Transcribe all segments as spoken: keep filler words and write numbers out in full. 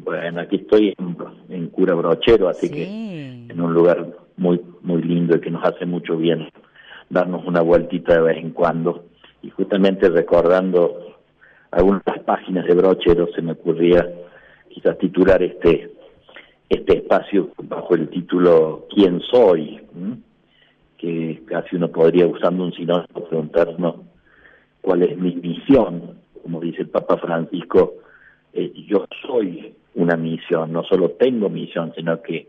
Bueno, aquí estoy en, en Cura Brochero, así Sí. que en un lugar muy muy lindo y que nos hace mucho bien darnos una vueltita de vez en cuando. Y justamente recordando algunas páginas de Brochero, se me ocurría quizás titular este este espacio bajo el título ¿Quién soy? ¿Mm? Que casi uno podría, usando un sinónimo, preguntarnos cuál es mi misión. Como dice el Papa Francisco, eh, yo soy una misión, no solo tengo misión, sino que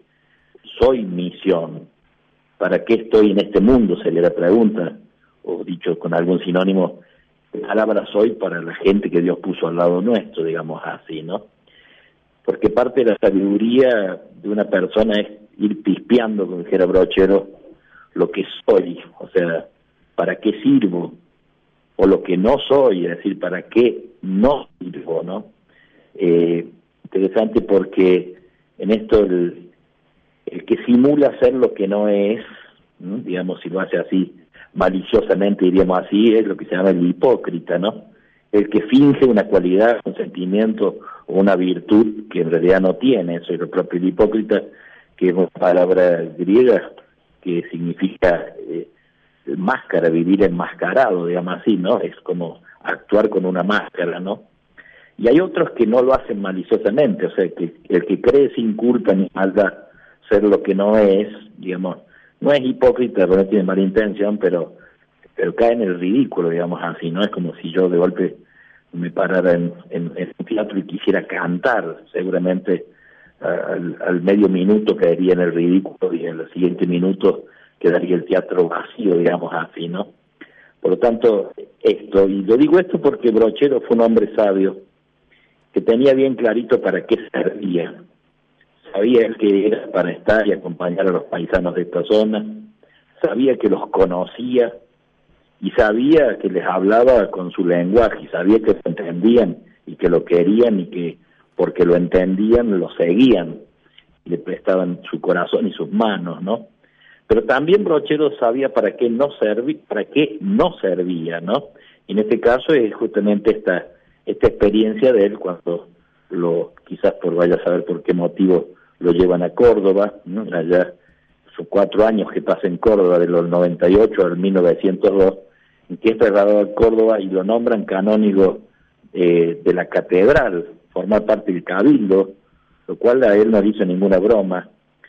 soy misión. ¿Para qué estoy en este mundo? Se le da pregunta, o dicho con algún sinónimo, ¿qué palabra soy para la gente que Dios puso al lado nuestro, digamos así, ¿no? Porque parte de la sabiduría de una persona es ir pispeando, como dijera Brochero, lo que soy, o sea, ¿para qué sirvo? O lo que no soy, es decir, ¿para qué no sirvo, no? Eh, interesante porque en esto el, el que simula ser lo que no es, ¿no? Digamos, si lo hace así maliciosamente, diríamos así, es lo que se llama el hipócrita, ¿no? El que finge una cualidad, un sentimiento o una virtud que en realidad no tiene. Eso es lo propio el hipócrita, que es una palabra griega que significa eh, máscara, vivir enmascarado, digamos así, ¿no? Es como actuar con una máscara, ¿no? Y hay otros que no lo hacen maliciosamente, o sea, que el que cree sin culpa ni maldad ser lo que no es, digamos, no es hipócrita, pero no tiene mala intención, pero pero cae en el ridículo, digamos así, ¿no? Es como si yo de golpe me parara en, en, en un teatro y quisiera cantar, seguramente al, al medio minuto caería en el ridículo y en el siguiente minuto quedaría el teatro vacío, digamos así, ¿no? Por lo tanto, esto, y lo digo esto porque Brochero fue un hombre sabio, que tenía bien clarito para qué servía. Sabía él que era para estar y acompañar a los paisanos de esta zona, sabía que los conocía, y sabía que les hablaba con su lenguaje, y sabía que lo entendían, y que lo querían, y que porque lo entendían, lo seguían, y le prestaban su corazón y sus manos, ¿no? Pero también Brochero sabía para qué no servía, para qué no servía, ¿no? Y en este caso es justamente esta esta experiencia de él cuando lo, quizás por vaya a saber por qué motivo lo llevan a Córdoba, ¿no? Allá sus cuatro años que pasa en Córdoba, de los noventa y ocho al mil novecientos dos, en que es trasladado a Córdoba y lo nombran canónigo eh, de la catedral, formar parte del cabildo, lo cual a él no hizo ninguna broma.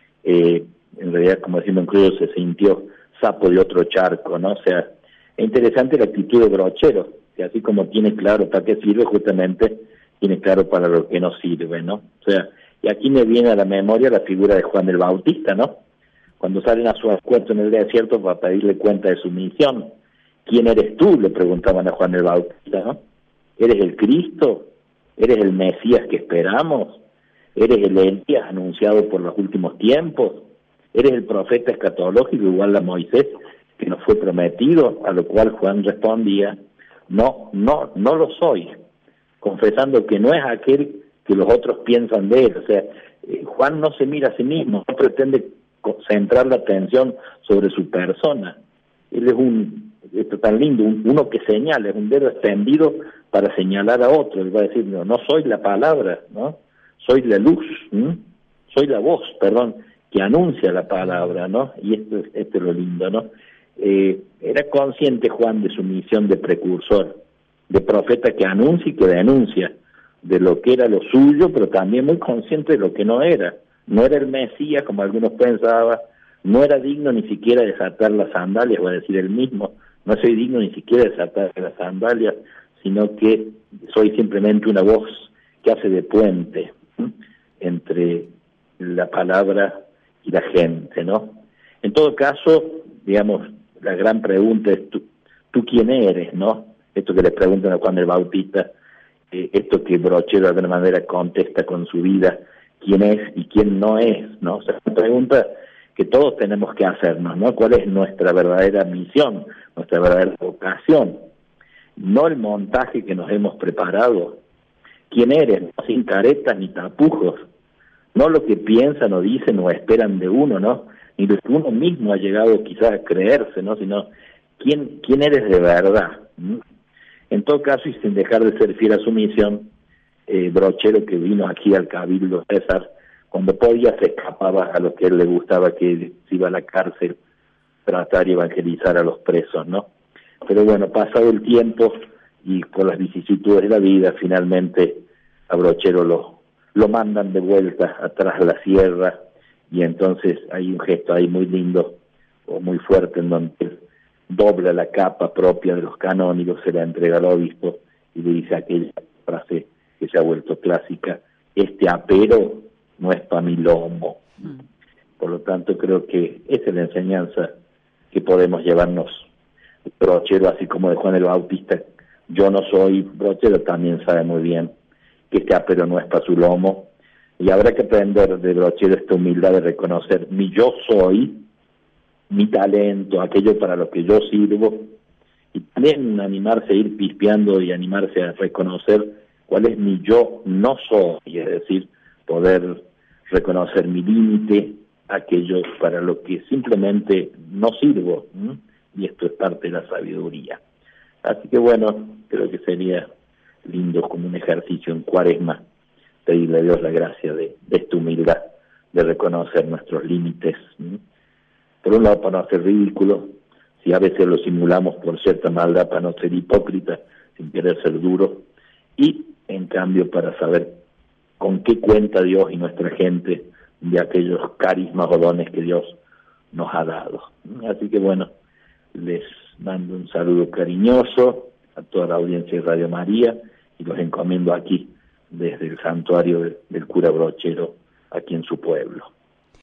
Eh, en realidad, como decimos incluso, se sintió sapo de otro charco, ¿no? O sea, es interesante la actitud de Brochero, que así como tiene claro para qué sirve, justamente tiene claro para lo que no sirve, ¿no? O sea, y aquí me viene a la memoria la figura de Juan el Bautista, ¿no? Cuando salen a su encuentro en el desierto para pedirle cuenta de su misión. ¿Quién eres tú?, le preguntaban a Juan el Bautista, ¿no? ¿Eres el Cristo? ¿Eres el Mesías que esperamos? ¿Eres el Elías anunciado por los últimos tiempos? ¿Eres el profeta escatológico igual a Moisés que nos fue prometido? A lo cual Juan respondía, no, no, no lo soy, confesando que no es aquel que los otros piensan de él. O sea, eh, Juan no se mira a sí mismo, no pretende centrar la atención sobre su persona. Él es un, esto tan lindo, un, uno que señala, es un dedo extendido para señalar a otro. Él va a decir, no, no soy la palabra, ¿no? Soy la luz, ¿no? Soy la voz, perdón, que anuncia la palabra, ¿no? Y esto, esto es lo lindo, ¿no? Eh, era consciente Juan de su misión de precursor, de profeta que anuncia y que denuncia de lo que era lo suyo, pero también muy consciente de lo que no era. No era el Mesías, como algunos pensaban, no era digno ni siquiera de desatar las sandalias, voy a decir él mismo, no soy digno ni siquiera de desatar las sandalias, sino que soy simplemente una voz que hace de puente, ¿sí?, entre la palabra y la gente, ¿no? En todo caso, digamos, la gran pregunta es, ¿tú, tú quién eres, no? Esto que le preguntan a Juan el Bautista, eh, esto que Brochero de alguna manera contesta con su vida, quién es y quién no es, ¿no? O sea, una pregunta que todos tenemos que hacernos, ¿no? ¿Cuál es nuestra verdadera misión, nuestra verdadera vocación? No el montaje que nos hemos preparado. ¿Quién eres? No, sin caretas ni tapujos. No lo que piensan o dicen o esperan de uno, ¿no? Ni lo que uno mismo ha llegado quizás a creerse, ¿no? Sino, ¿quién, quién eres de verdad? ¿Mm? En todo caso, y sin dejar de ser fiel a su misión, eh, brochero que vino aquí al Cabildo César, cuando podía se escapaba a lo que a él le gustaba, que se iba a la cárcel, tratar y evangelizar a los presos, ¿no? Pero bueno, pasado el tiempo y con las vicisitudes de la vida, finalmente a Brochero lo, lo mandan de vuelta atrás a la sierra, y entonces hay un gesto ahí muy lindo o muy fuerte en donde él dobla la capa propia de los canónigos, se la entrega al obispo y le dice aquella frase que se ha vuelto clásica: este apero no es pa' mi lomo. Mm. Por lo tanto, creo que esa es la enseñanza que podemos llevarnos. Brochero, así como de Juan el Bautista, yo no soy, Brochero también sabe muy bien que este apero no es para su lomo, y habrá que aprender de Brochero esta humildad de reconocer mi yo soy, mi talento, aquello para lo que yo sirvo, y también animarse a ir pispeando y animarse a reconocer cuál es mi yo no soy, es decir, poder reconocer mi límite, aquello para lo que simplemente no sirvo, ¿m? Y esto es parte de la sabiduría. Así que bueno, creo que sería lindo como un ejercicio en Cuaresma pedirle a Dios la gracia de, de esta humildad, de reconocer nuestros límites, ¿m? Por un lado para no hacer ridículo, si a veces lo simulamos por cierta maldad, para no ser hipócrita, sin querer ser duro, y en cambio para saber con qué cuenta Dios y nuestra gente de aquellos carismas o dones que Dios nos ha dado. Así que bueno, les mando un saludo cariñoso a toda la audiencia de Radio María y los encomiendo aquí desde el santuario del, del cura Brochero, aquí en su pueblo.